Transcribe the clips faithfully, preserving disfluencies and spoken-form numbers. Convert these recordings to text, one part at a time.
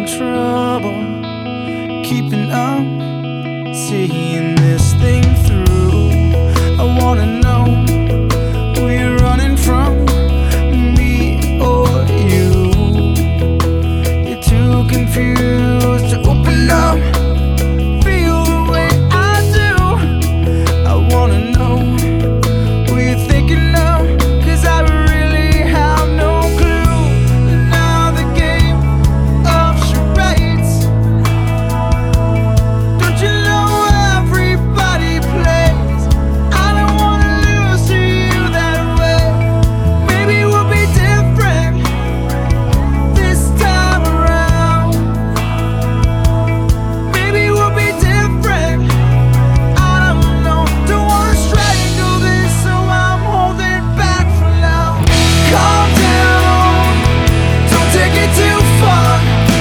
trouble keeping up, seeing this thing through. I wanna know who you're running from, me or you. You're too confused to open up, feel the way I do. I wanna know who you're thinking of, 'cause I really have no clue. Now the game of charades, don't you know everybody plays? I don't wanna lose to you that way. Maybe we'll be different this time around. Maybe we'll be different, I don't know. Don't wanna strangle this, so I'm holding back for now. Calm down, don't take it too far.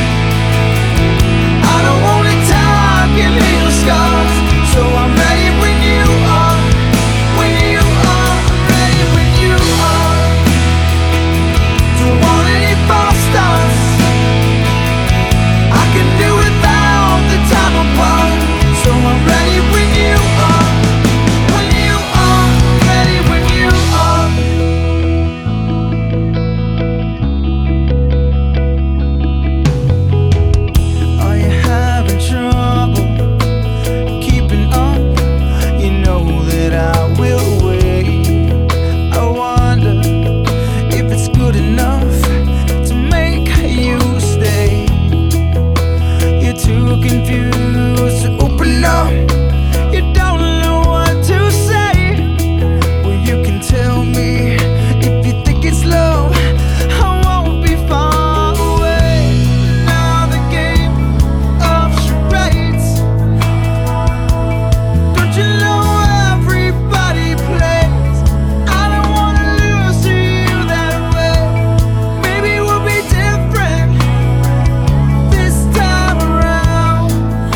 I don't want it time can heal scars, so I'm ready when you are. When you are ready, when you are. Don't want any false starts, I can do without the time apart, so I'm ready when you are. When you are ready, when you are. Are you having trouble keeping up? You know that I will wait. I wonder if it's good enough to make you stay. You're too confused to open up, you don't know what to say. Well, you can tell me if you think it's love, I won't be far away. Now the game of charades, don't you know everybody plays? I don't wanna lose to you that way. Maybe we'll be different this time around.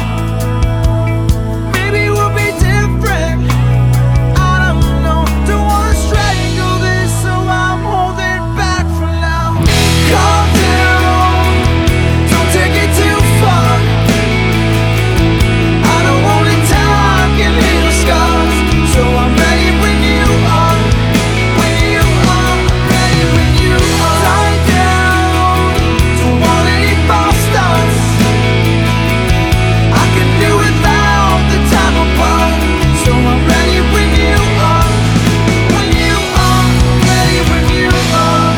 Maybe we'll be different, I don't know. Don't wanna strangle this, so I'm holding back for now. Calm down, don't take it too far. I don't want it time can heal scars, so I'm ready when you are. When you are ready, when you are. Calm down, don't want any false starts, I can do without the time apart, so I'm ready when you are. When you are ready, when you are.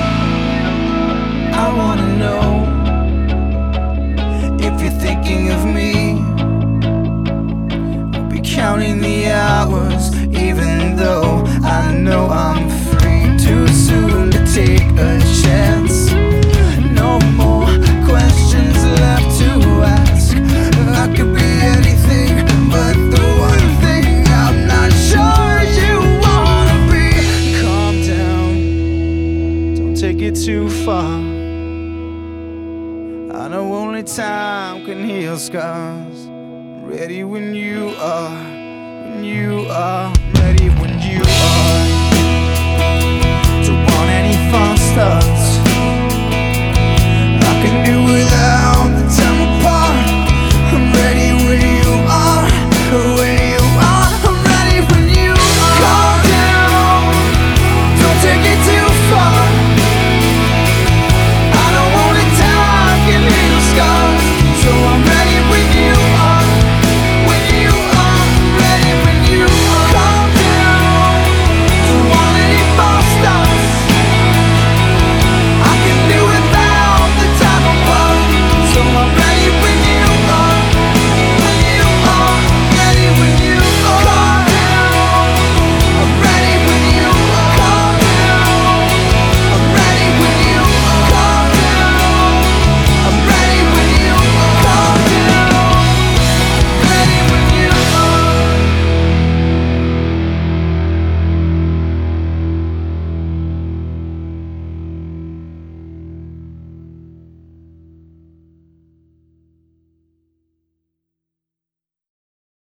I wanna know if you're thinking of me. I'll be counting the hours, even though I know I'm free. Too soon to take a chance, no more questions left to ask. I could be anything but the one thing I'm not sure you wanna be. Calm down, don't take it too far. I know only time can heal scars. Ready when you are, when you are.